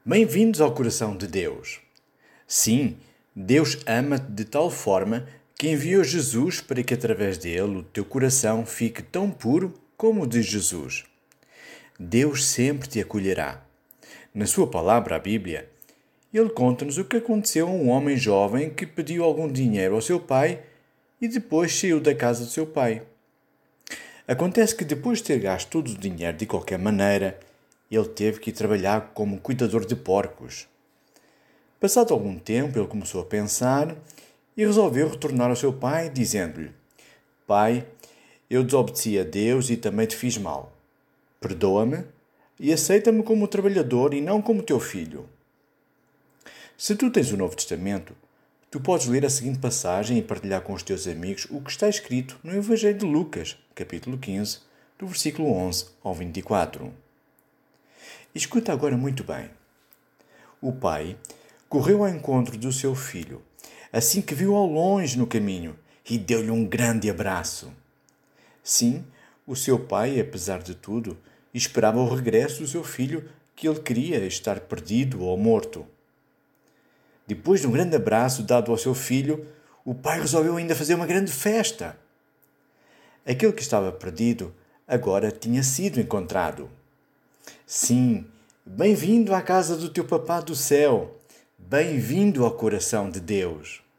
Bem-vindos ao coração de Deus. Sim, Deus ama-te de tal forma que enviou Jesus para que através dele o teu coração fique tão puro como o de Jesus. Deus sempre te acolherá. Na sua palavra, a Bíblia, ele conta-nos o que aconteceu a um homem jovem que pediu algum dinheiro ao seu pai e depois saiu da casa do seu pai. Acontece que depois de ter gasto todo o dinheiro de qualquer maneira, ele teve que ir trabalhar como cuidador de porcos. Passado algum tempo, ele começou a pensar e resolveu retornar ao seu pai, dizendo-lhe: Pai, eu desobedeci a Deus e também te fiz mal. Perdoa-me e aceita-me como trabalhador e não como teu filho. Se tu tens o Novo Testamento, tu podes ler a seguinte passagem e partilhar com os teus amigos o que está escrito no Evangelho de Lucas, capítulo 15, do versículo 11 ao 24. Escuta agora muito bem. O pai correu ao encontro do seu filho, assim que viu ao longe no caminho, e deu-lhe um grande abraço. Sim, o seu pai, apesar de tudo, esperava o regresso do seu filho, que ele queria estar perdido ou morto. Depois de um grande abraço dado ao seu filho, o pai resolveu ainda fazer uma grande festa. Aquele que estava perdido agora tinha sido encontrado. Sim, bem-vindo à casa do teu papá do céu. Bem-vindo ao coração de Deus.